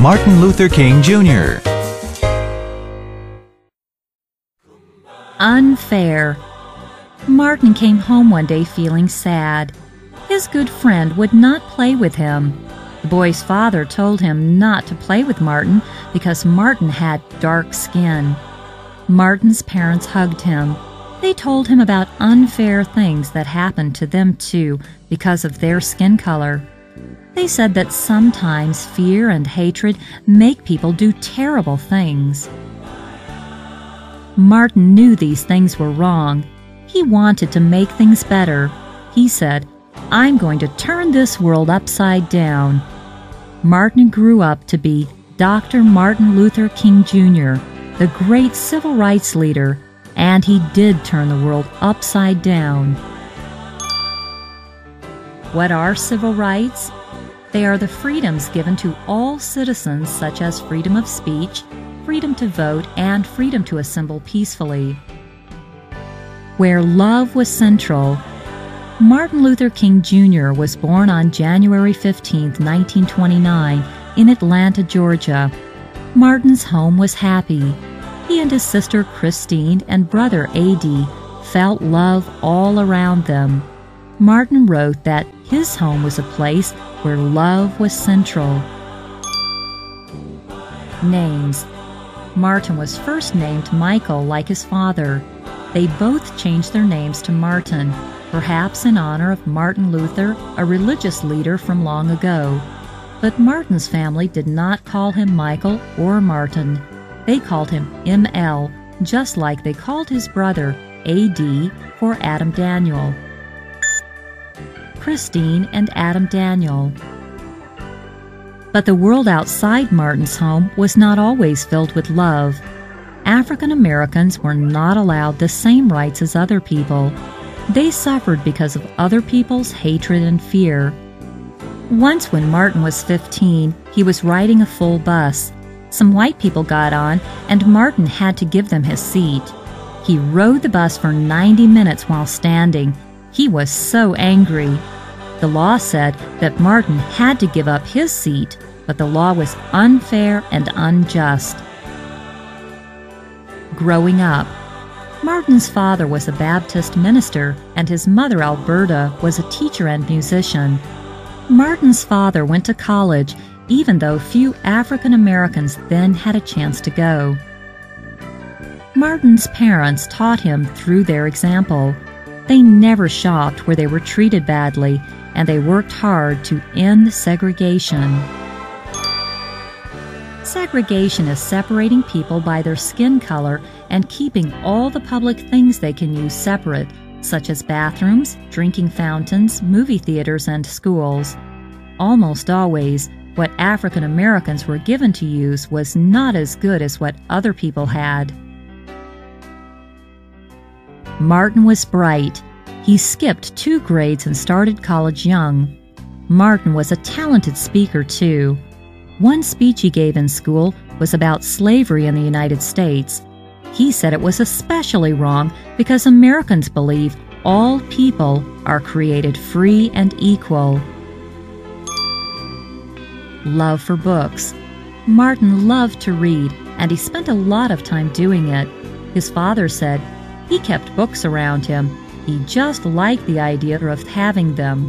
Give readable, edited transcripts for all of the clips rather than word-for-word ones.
Martin Luther King Jr. Unfair. Martin came home one day feeling sad. His good friend would not play with him. The boy's father told him not to play with Martin because Martin had dark skin. Martin's parents hugged him. They told him about unfair things that happened to them too because of their skin color. They said that sometimes fear and hatred make people do terrible things. Martin knew these things were wrong. He wanted to make things better. He said, "I'm going to turn this world upside down." Martin grew up to be Dr. Martin Luther King Jr., the great civil rights leader, and he did turn the world upside down. What are civil rights? They are the freedoms given to all citizens, such as freedom of speech, freedom to vote, and freedom to assemble peacefully. Where love was central. Martin Luther King Jr. was born on January 15, 1929, in Atlanta, Georgia. Martin's home was happy. He and his sister Christine and brother A.D. felt love all around them. Martin wrote that his home was a place where love was central. Names. Martin was first named Michael like his father. They both changed their names to Martin, perhaps in honor of Martin Luther, a religious leader from long ago. But Martin's family did not call him Michael or Martin. They called him M.L., just like they called his brother A.D. for Adam Daniel. Christine and Adam Daniel. But the world outside Martin's home was not always filled with love. African Americans were not allowed the same rights as other people. They suffered because of other people's hatred and fear. Once when Martin was 15, he was riding a full bus. Some white people got on, and Martin had to give them his seat. He rode the bus for 90 minutes while standing. He was so angry. The law said that Martin had to give up his seat, but the law was unfair and unjust. Growing up. Martin's father was a Baptist minister, and his mother, Alberta, was a teacher and musician. Martin's father went to college, even though few African Americans then had a chance to go. Martin's parents taught him through their example. They never shopped where they were treated badly, and they worked hard to end segregation. Segregation is separating people by their skin color and keeping all the public things they can use separate, such as bathrooms, drinking fountains, movie theaters, and schools. Almost always, what African Americans were given to use was not as good as what other people had. Martin was bright. He skipped 2 grades and started college young. Martin was a talented speaker, too. One speech he gave in school was about slavery in the United States. He said it was especially wrong because Americans believe all people are created free and equal. Love for books. Martin loved to read, and he spent a lot of time doing it. His father said he kept books around him. He just liked the idea of having them.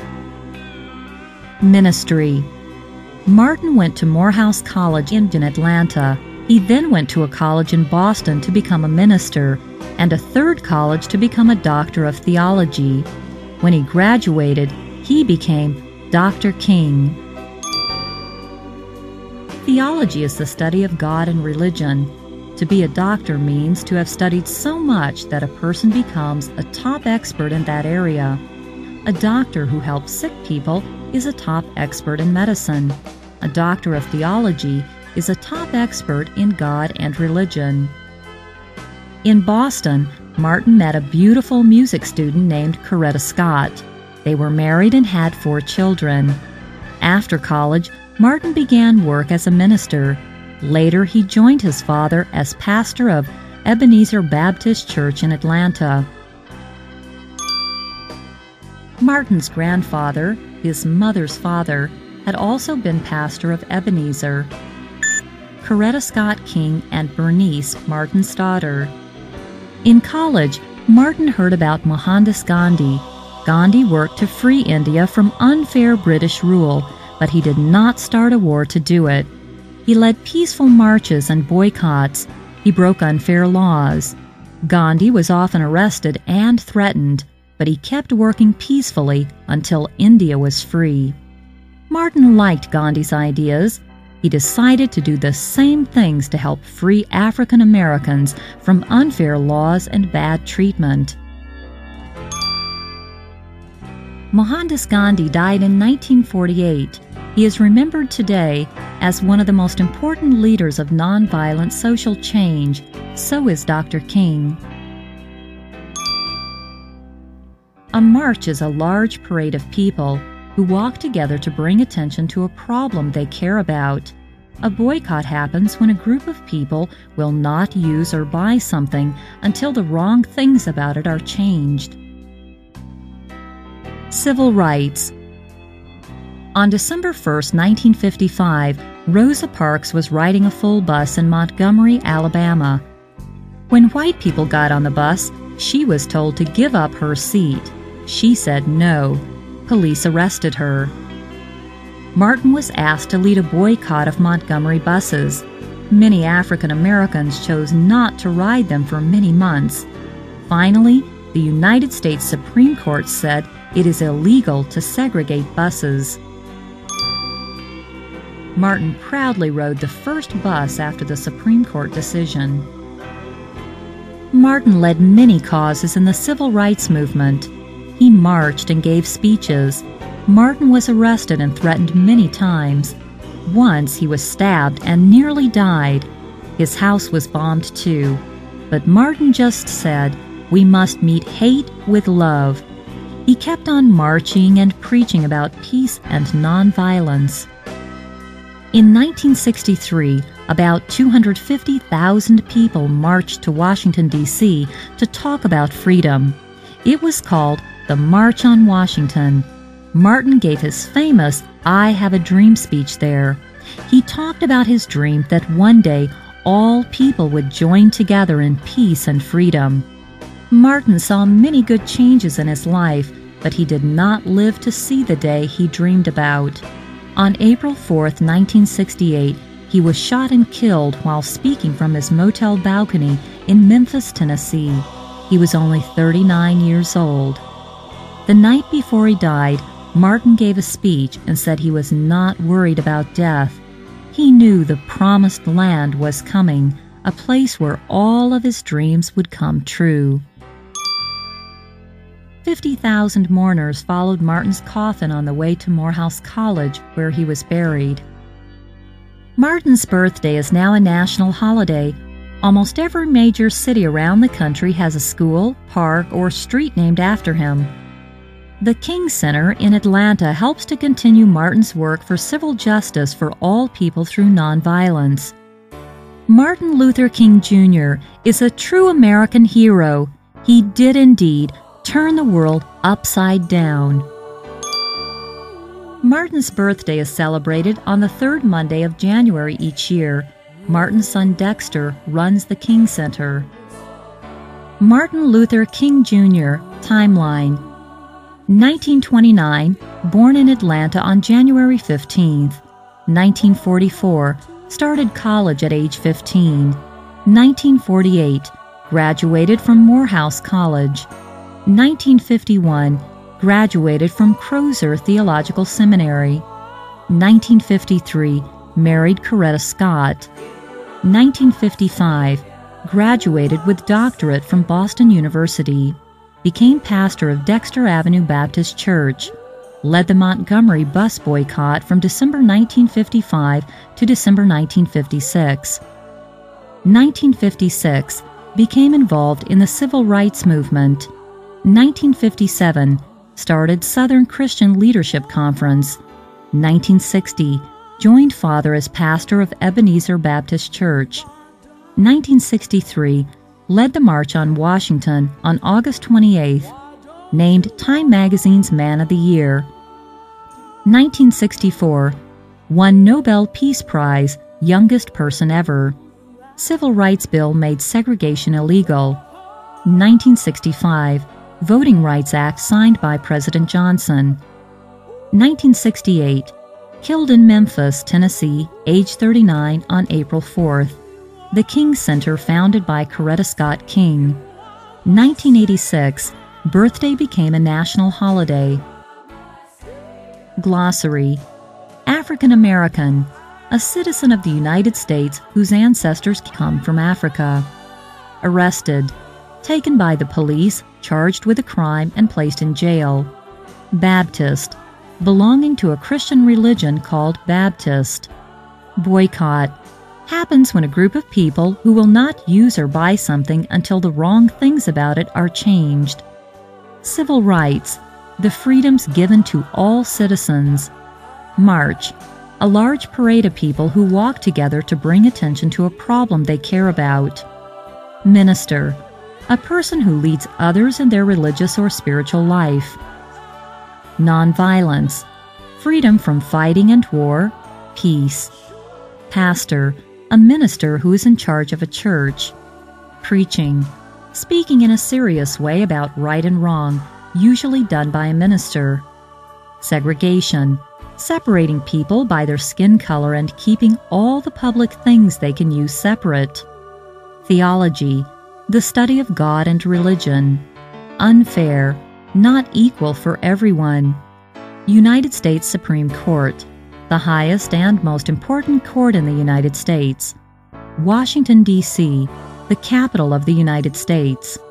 Ministry. Martin went to Morehouse College in Atlanta. He then went to a college in Boston to become a minister, and a third college to become a doctor of theology. When he graduated, he became Dr. King. Theology is the study of God and religion. To be a doctor means to have studied so much that a person becomes a top expert in that area. A doctor who helps sick people is a top expert in medicine. A doctor of theology is a top expert in God and religion. In Boston, Martin met a beautiful music student named Coretta Scott. They were married and had 4 children. After college, Martin began work as a minister. Later, he joined his father as pastor of Ebenezer Baptist Church in Atlanta. Martin's grandfather, his mother's father, had also been pastor of Ebenezer. Coretta Scott King and Bernice, Martin's daughter. In college, Martin heard about Mohandas Gandhi. Gandhi worked to free India from unfair British rule, but he did not start a war to do it. He led peaceful marches and boycotts. He broke unfair laws. Gandhi was often arrested and threatened, but he kept working peacefully until India was free. Martin liked Gandhi's ideas. He decided to do the same things to help free African Americans from unfair laws and bad treatment. Mohandas Gandhi died in 1948. He is remembered today as one of the most important leaders of nonviolent social change. So is Dr. King. A march is a large parade of people who walk together to bring attention to a problem they care about. A boycott happens when a group of people will not use or buy something until the wrong things about it are changed. Civil rights. On December 1, 1955, Rosa Parks was riding a full bus in Montgomery, Alabama. When white people got on the bus, she was told to give up her seat. She said no. Police arrested her. Martin was asked to lead a boycott of Montgomery buses. Many African Americans chose not to ride them for many months. Finally, the United States Supreme Court said it is illegal to segregate buses. Martin proudly rode the first bus after the Supreme Court decision. Martin led many causes in the civil rights movement. He marched and gave speeches. Martin was arrested and threatened many times. Once he was stabbed and nearly died. His house was bombed too. But Martin just said, "We must meet hate with love." He kept on marching and preaching about peace and nonviolence. In 1963, about 250,000 people marched to Washington, D.C. to talk about freedom. It was called the March on Washington. Martin gave his famous "I Have a Dream" speech there. He talked about his dream that one day all people would join together in peace and freedom. Martin saw many good changes in his life, but he did not live to see the day he dreamed about. On April 4, 1968, he was shot and killed while speaking from his motel balcony in Memphis, Tennessee. He was only 39 years old. The night before he died, Martin gave a speech and said he was not worried about death. He knew the promised land was coming, a place where all of his dreams would come true. 50,000 mourners followed Martin's coffin on the way to Morehouse College, where he was buried. Martin's birthday is now a national holiday. Almost every major city around the country has a school, park, or street named after him. The King Center in Atlanta helps to continue Martin's work for civil justice for all people through nonviolence. Martin Luther King Jr. is a true American hero. He did indeed turn the world upside down. Martin's birthday is celebrated on the third Monday of January each year. Martin's son Dexter runs the King Center. Martin Luther King Jr. Timeline. 1929, born in Atlanta on January 15th. 1944, started college at age 15. 1948, graduated from Morehouse College. 1951, graduated from Crozer Theological Seminary. 1953, married Coretta Scott. 1955, graduated with doctorate from Boston University. Became pastor of Dexter Avenue Baptist Church. Led the Montgomery bus boycott from December 1955 to December 1956. 1956, became involved in the Civil Rights Movement. 1957, started Southern Christian Leadership Conference. 1960, joined Father as pastor of Ebenezer Baptist Church. 1963, led the March on Washington on August 28th, named Time Magazine's Man of the Year. 1964, Won Nobel Peace Prize, youngest person ever. Civil Rights Bill made segregation illegal. 1965, Voting Rights Act signed by President Johnson. 1968, killed in Memphis, Tennessee, age 39 on April 4th. The King Center founded by Coretta Scott King. 1986, birthday became a national holiday. Glossary: African American, a citizen of the United States whose ancestors come from Africa. Arrested, taken by the police, charged with a crime and placed in jail. Baptist, belonging to a Christian religion called Baptist. Boycott, happens when a group of people who will not use or buy something until the wrong things about it are changed. Civil rights, the freedoms given to all citizens. March, a large parade of people who walk together to bring attention to a problem they care about. Minister, a person who leads others in their religious or spiritual life. Nonviolence, freedom from fighting and war, peace. Pastor, a minister who is in charge of a church. Preaching, speaking in a serious way about right and wrong, usually done by a minister. Segregation, separating people by their skin color and keeping all the public things they can use separate. Theology, the study of God and religion. Unfair, not equal for everyone. United States Supreme Court, the highest and most important court in the United States. Washington, D.C., the capital of the United States.